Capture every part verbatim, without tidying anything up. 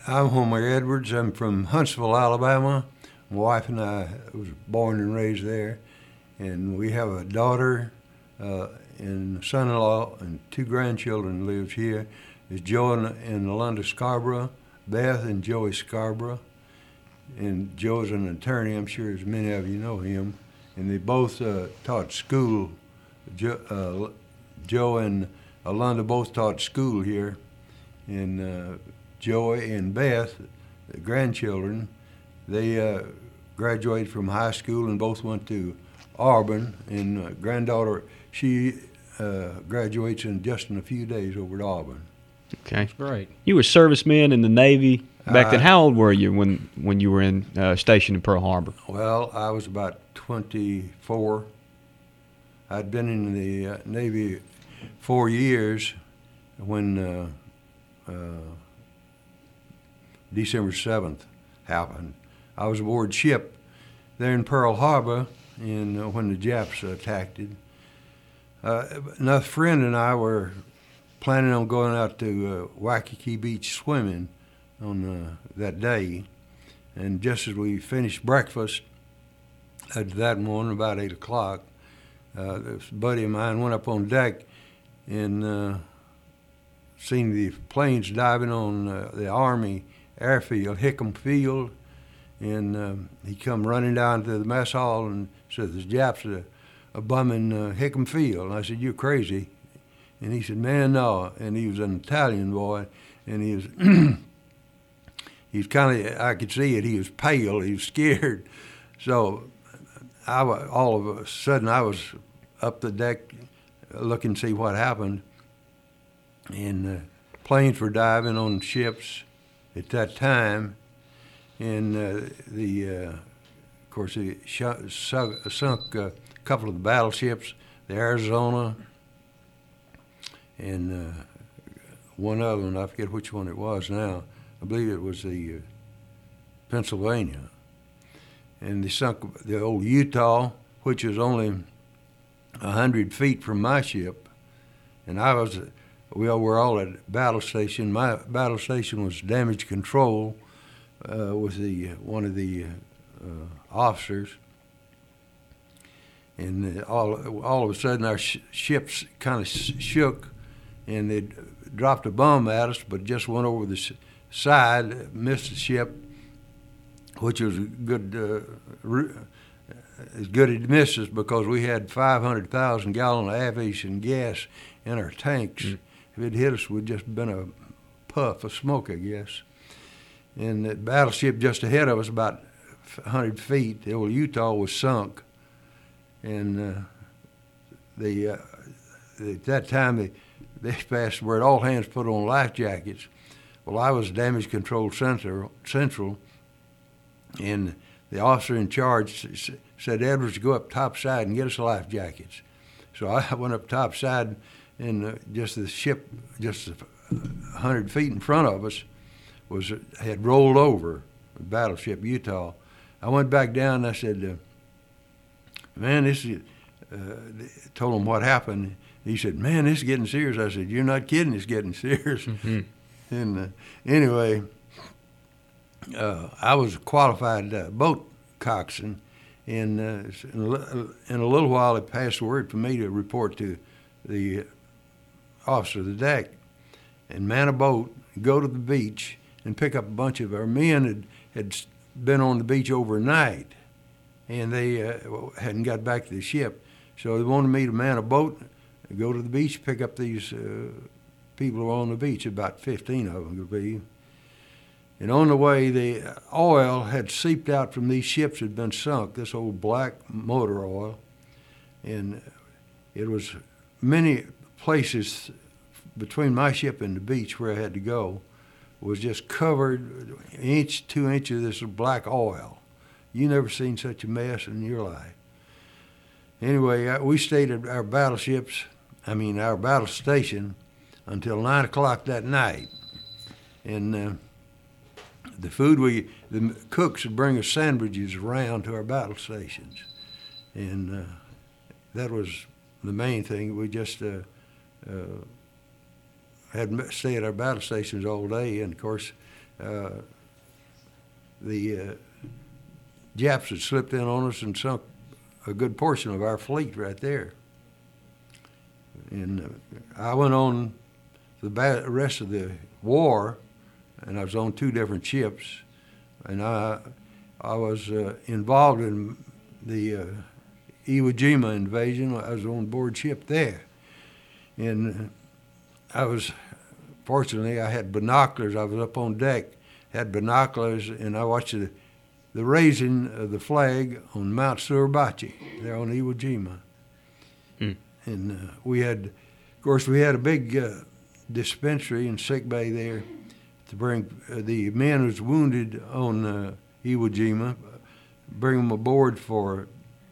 I'm Homer Edwards. I'm from Huntsville, Alabama. My wife and I was born and raised there, and we have a daughter uh, and son-in-law and two grandchildren lives here. It's Joe and, and Alonda Scarborough, Beth and Joey Scarborough, and Joe's an attorney. I'm sure as many of you know him, and they both uh, taught school. Jo, uh, Joe and Alonda both taught school here, and uh, Joey and Beth, the grandchildren, they uh, graduated from high school and both went to Auburn. And uh, granddaughter, she uh, graduates in just in a few days over at Auburn. Okay, That's great. You were servicemen in the Navy back then. Uh, How old were you when when you were in uh, stationed in Pearl Harbor? Well, I was about twenty-four. I'd been in the uh, Navy four years when uh, uh, December seventh happened. I was aboard ship there in Pearl Harbor and uh, when the Japs attacked it. Uh, another friend and I were planning on going out to uh, Waikiki Beach swimming on uh, that day. And just as we finished breakfast uh, that morning, about eight o'clock, uh, this buddy of mine went up on deck and uh, seen the planes diving on uh, the Army airfield, Hickam Field, and um, he come running down to the mess hall and said, the Japs are, are bombing uh, Hickam Field. And I said, you're crazy. And he said, man, no. And he was an Italian boy, and he was, he was kind of, I could see it, he was pale, he was scared. So I, all of a sudden I was up the deck looking to see what happened. And uh, planes were diving on ships at that time. And uh, the, uh, of course, they sh- sunk, sunk a couple of the battleships, the Arizona, and uh, one other one, I forget which one it was now. I believe it was the uh, Pennsylvania. And they sunk the old Utah, which was only a hundred feet from my ship. And I was, we all were all at battle station. My battle station was damage control uh, with the one of the uh, officers. And all all of a sudden our sh- ships kind of sh- shook, and they dropped a bomb at us, but just went over the s- side, missed the ship, which was a good, uh, re- as good as it missed us because we had five hundred thousand gallon of aviation gas in our tanks. Mm. If it hit us, we'd just been a puff of smoke, I guess. And the battleship just ahead of us, about one hundred feet, the old Utah was sunk. And uh, the, uh, at that time, they, they passed where all hands put on life jackets. Well, I was damage control central, central, and the officer in charge said, Edwards, go up topside and get us life jackets. So I went up topside, and uh, just the ship, just one hundred feet in front of us, was had rolled over, the battleship Utah. I went back down and I said, uh, man, this is, uh, told him what happened. He said, man, this is getting serious. I said, you're not kidding, it's getting serious. Mm-hmm. And uh, anyway, uh, I was a qualified uh, boat coxswain, and uh, in, a, in a little while it passed the word for me to report to the officer of the deck and man a boat, go to the beach, and pick up a bunch of our men had, had been on the beach overnight, and they uh, hadn't got back to the ship. So they wanted me to man a boat, go to the beach, pick up these uh, people who were on the beach, about fifteen of them could be. And on the way, the oil had seeped out from these ships that had been sunk, this old black motor oil. And it was many places between my ship and the beach where I had to go was just covered inch, two inches of this black oil. You never seen such a mess in your life. Anyway, we stayed at our battleships, I mean our battle station, until nine o'clock that night. And uh, the food we, the cooks would bring us sandwiches around to our battle stations. And uh, that was the main thing. We just uh, uh, had stay at our battle stations all day. And of course, uh, the uh, Japs had slipped in on us and sunk a good portion of our fleet right there. And uh, I went on the ba- rest of the war, and I was on two different ships, and I I was uh, involved in the uh, Iwo Jima invasion. I was on board ship there, and I was fortunately I had binoculars. I was up on deck, had binoculars, and I watched the the raising of the flag on Mount Suribachi there on Iwo Jima. Hmm. And uh, we had, of course, we had a big uh, dispensary and sick bay there to bring uh, the men who was wounded on uh, Iwo Jima, bring them aboard for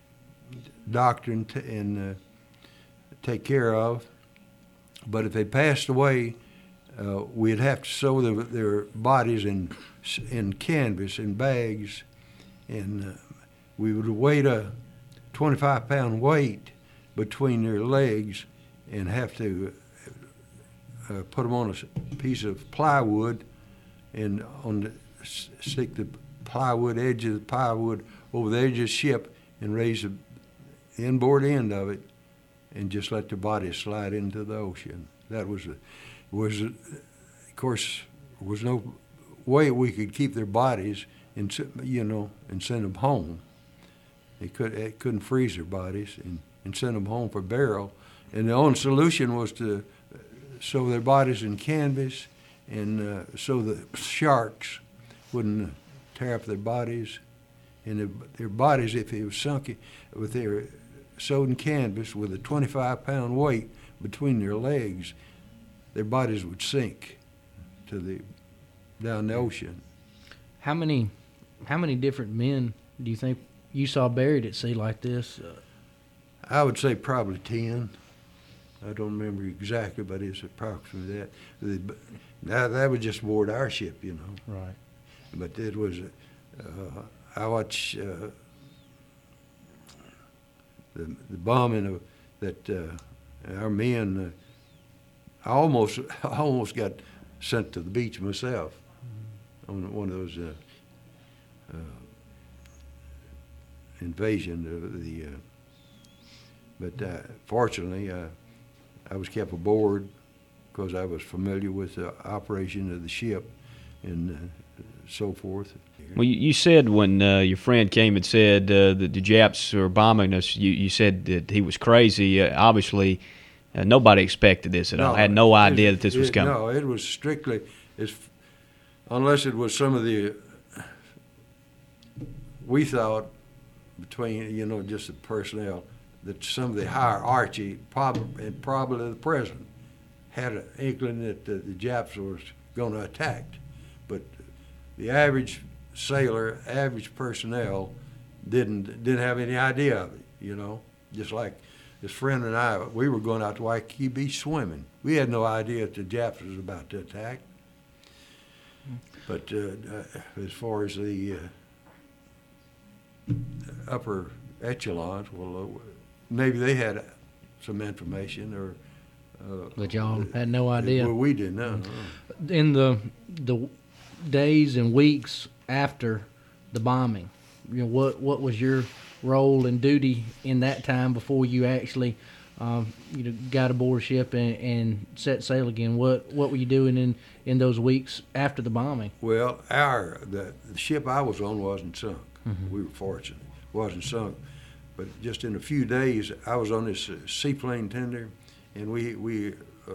doctor and, t- and uh, take care of. But if they passed away, uh, we'd have to sew the, their bodies in in canvas in bags, and uh, we would weight a twenty-five pound weight between their legs and have to uh, put them on a piece of plywood and on the, stick the plywood edge of the plywood over the edge of the ship and raise the inboard end of it and just let the body slide into the ocean. That was a, was a, of course was no way we could keep their bodies and you know and send them home. They could they couldn't freeze their bodies and, and send them home for burial. And the only solution was to sew their bodies in canvas and uh, so the sharks wouldn't tear up their bodies. And their, their bodies, if it was sunk with their sewed in canvas with a twenty-five pound weight between their legs, their bodies would sink to the down the ocean. How many, how many different men do you think you saw buried at sea like this? Uh, I would say probably ten. I don't remember exactly, but it's approximately that. The, now that was just aboard our ship, you know. right. But it was, uh, I watched uh, the, the bombing of that uh, our men. Uh, I almost, I almost got sent to the beach myself on one of those uh, uh, invasion of the. Uh, but uh, fortunately, uh, I was kept aboard because I was familiar with the operation of the ship and uh, so forth. Well, you, you said when uh, your friend came and said uh, that the Japs were bombing us, you, you said that he was crazy. Uh, obviously, uh, nobody expected this at all. I had no idea it, that this was it, coming. No, it was strictly, it's, unless it was some of the, we thought between, you know, just the personnel, that some of the hierarchy, probably, and probably the president, had an inkling that the, the Japs was going to attack. But the average sailor, average personnel, didn't didn't have any idea of it, you know. Just like this friend and I, we were going out to Waikiki Beach swimming. We had no idea that the Japs was about to attack. But uh, uh, as far as the uh, upper echelons, well, uh, maybe they had some information, or. Uh, But y'all had no idea. Well, we didn't know. No. In the the days and weeks after the bombing, you know, what what was your role and duty in that time before you actually, um, you know, got aboard ship and, and set sail again? What what were you doing in, in those weeks after the bombing? Well, our the, the ship I was on wasn't sunk. Mm-hmm. We were fortunate, wasn't sunk. But just in a few days, I was on this uh, seaplane tender, and we we uh,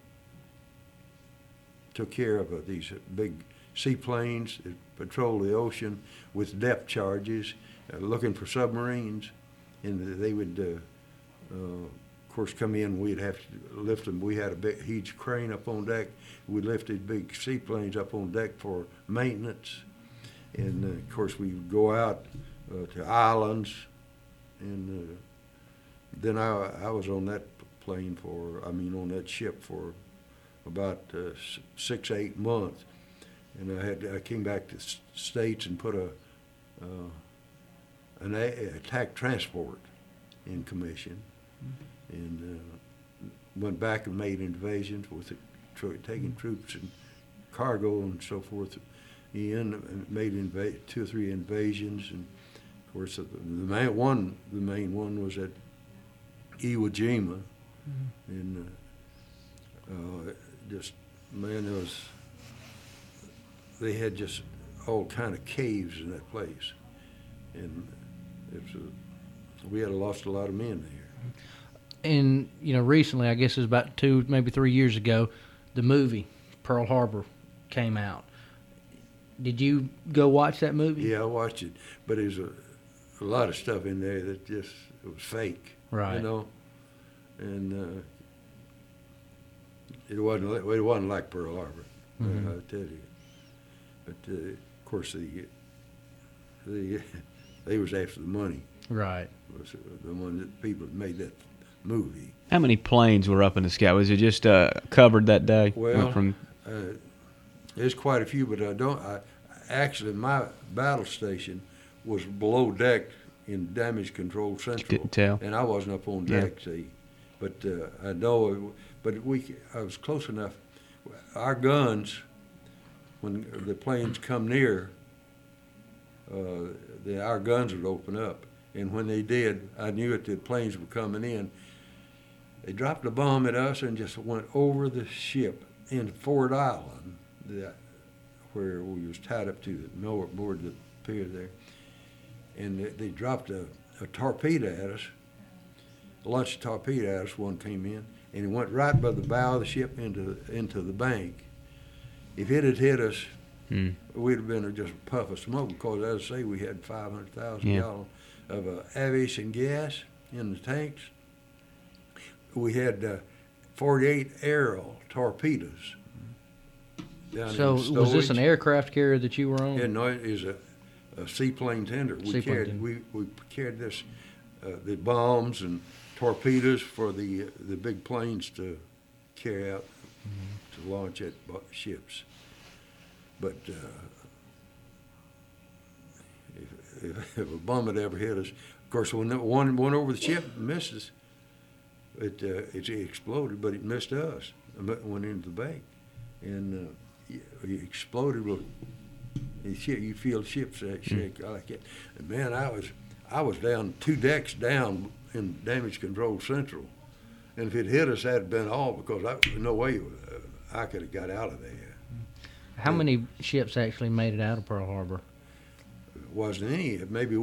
took care of uh, these big seaplanes that patrol the ocean with depth charges, uh, looking for submarines, and they would, uh, uh, of course, come in. We'd have to lift them. We had a big, huge crane up on deck. We'd lift these big seaplanes up on deck for maintenance, and uh, of course we would go out uh, to islands, and uh, then I I was on that plane for, I mean, on that ship for about uh, six, eight months. And I had I came back to the States and put a uh, an a- attack transport in commission, and uh, went back and made invasions with the, tro- taking troops and cargo and so forth in, and made inva- two or three invasions, and of course the, the main one, the main one was at Iwo Jima, mm-hmm. and uh, uh, just man, there was they had just all kind of caves in that place, and it was a, we had lost a lot of men there. And you know, recently, I guess it was about two, maybe three years ago, the movie Pearl Harbor came out. Did you go watch that movie? Yeah, I watched it, but there's a, a lot of stuff in there that just it was fake, right? You know, and uh, it wasn't it wasn't like Pearl Harbor, mm-hmm. I tell you. But uh, of course, the the they was after the money, right? Was the one that people that made that movie. How many planes were up in the sky? Was it just uh, covered that day? Well, from uh, there's quite a few, but I don't. I actually my battle station was below deck in Damage Control Central. You didn't tell. And I wasn't up on deck, yeah. see. But uh, I know. It, but we, I was close enough. Our guns, when the planes come near, uh, the, our guns would open up. And when they did, I knew that the planes were coming in. They dropped a bomb at us and just went over the ship in Ford Island, the, where we was tied up to the moored the pier there. And they, they dropped a, a torpedo at us, a launch torpedo at us. One came in, and it went right by the bow of the ship into into the bank. If it had hit us, hmm. we'd have been just a puff of smoke, because, as I say, we had five hundred thousand yeah. gallons of uh, aviation gas in the tanks. We had uh, forty-eight Arrow torpedoes down so in was this an aircraft carrier that you were on? Yeah, no, it is a, a seaplane tender. We seaplane carried tender. we, we carried this uh, the bombs and torpedoes for the uh, the big planes to carry out mm-hmm. to launch at ships. But uh, if, if, if a bomb had ever hit us, of course, when that one went over the ship and missed us, it uh, it exploded, but it missed us. It went into the bank, and uh, it exploded. With, you feel ships shake mm. like that. And man, I was I was down two decks down in Damage Control Central, and if it hit us, that'd been all, because I, no way uh, I could have got out of there. How and many ships actually made it out of Pearl Harbor? Wasn't any. Maybe.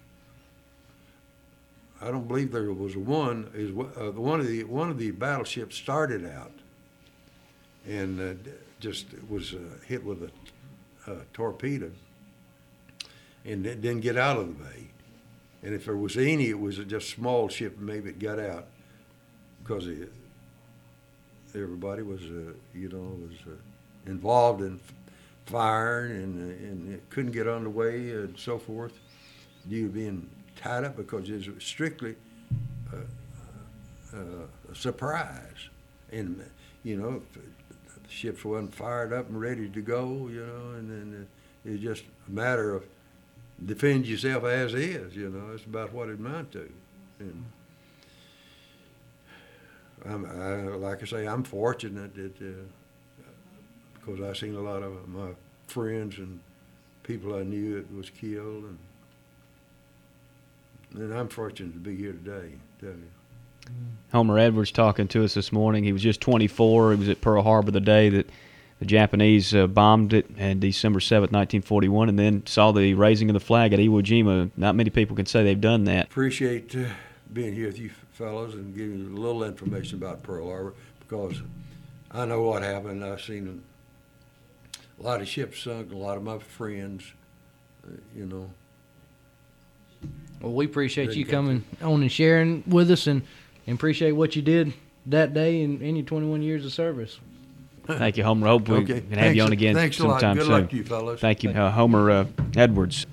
I don't believe there was one. Is uh, one of the one of the battleships started out, and uh, just was uh, hit with a, a torpedo, and it didn't get out of the bay. And if there was any, it was just a small ship. Maybe it got out, because it, everybody was, uh, you know, was uh, involved in firing, and uh, and it couldn't get underway and so forth, due to being tied up, because it was strictly uh, uh, a surprise. And, you know, the ships wasn't fired up and ready to go, you know, and then it was just a matter of defend yourself as is, you know. That's about what it amounted to. And I'm, I, like I say, I'm fortunate that, uh, because I've seen a lot of my friends and people I knew that was killed, and And I'm fortunate to be here today, tell you. Homer Edwards talking to us this morning. He was just twenty-four. He was at Pearl Harbor the day that the Japanese uh, bombed it, on December seventh, nineteen forty-one, and then saw the raising of the flag at Iwo Jima. Not many people can say they've done that. Appreciate uh, being here with you fellows and giving you a little information about Pearl Harbor, because I know what happened. I've seen a lot of ships sunk, a lot of my friends, uh, you know. Well, we appreciate you coming on and sharing with us, and, and appreciate what you did that day and in your twenty-one years of service. Thank you, Homer. Hope we okay. can have Thanks, you on again thanks sometime a lot. Good soon. luck to you fellas. Thank you, uh, Homer uh, Edwards.